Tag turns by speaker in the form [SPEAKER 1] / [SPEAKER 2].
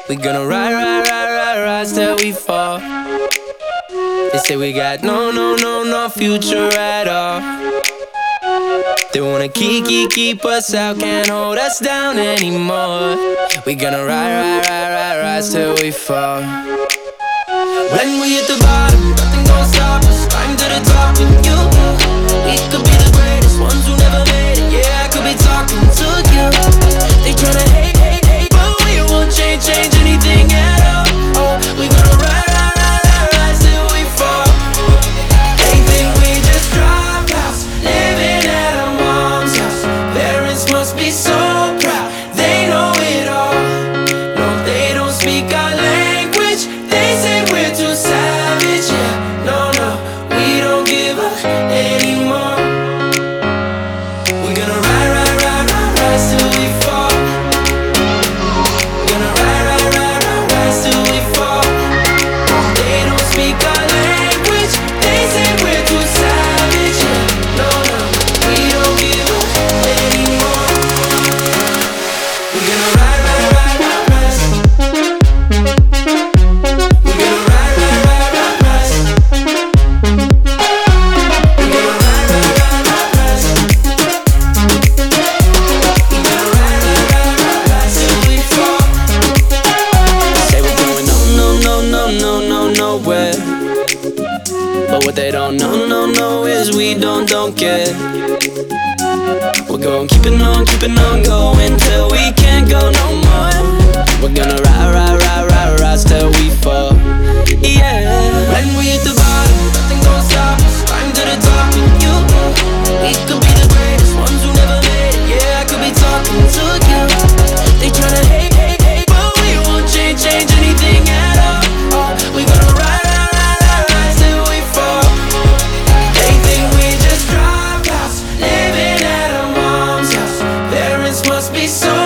[SPEAKER 1] We gonna rise till we fall. They say we got no future at all. They wanna keep us out, can't hold us down anymore. We gonna rise till we fall. When we hit the bottom, nothing gonna stop us. Climb to the top with you. We could be the greatest ones who never made it. Yeah, I could be talking to you. They tryna hate, but we won't change anything at all. Oh, we gonna rise till we fall. They think we just dropped out, living at our mom's house. Parents must be so proud, they know it all. No, they don't speak our language. They say we're too savage. Yeah, no, we don't give up anymore. We're gonna rise till we fall. We're gonna rise till we fall. They don't speak our language. They say we're too savage. Yeah, no, we don't give up anymore. We're gonna rise. We're gonna rise. We're gonna rise. We're gonna rise till we fall. Say we're going nowhere. But what they don't know is we don't care. We're gonna keep it on going till we can't go no more. We're gonna rise till we fall. Yeah. When we hit the bottom, nothing gonna stop us. Climb to the top with you. We could be the greatest ones who never made it. Yeah, I could be talking to you. They tryna hate, but we won't change anything at all. Oh, we gonna rise till we fall. They think we just dropped out, living at our mom's house. Parents must be so